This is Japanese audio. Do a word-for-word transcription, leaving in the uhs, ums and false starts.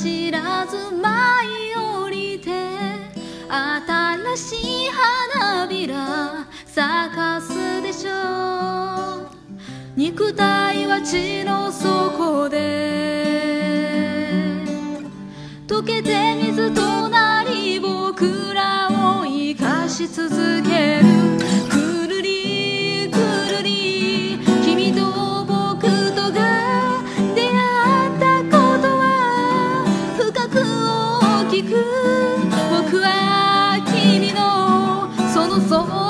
知らず舞い降りて新しい花びら咲かすでしょう。肉体は血の底で溶けて水となり僕らを生かし続ける。くるりくるり君と僕とが出会ったことは深く大きく。僕は君のそのそ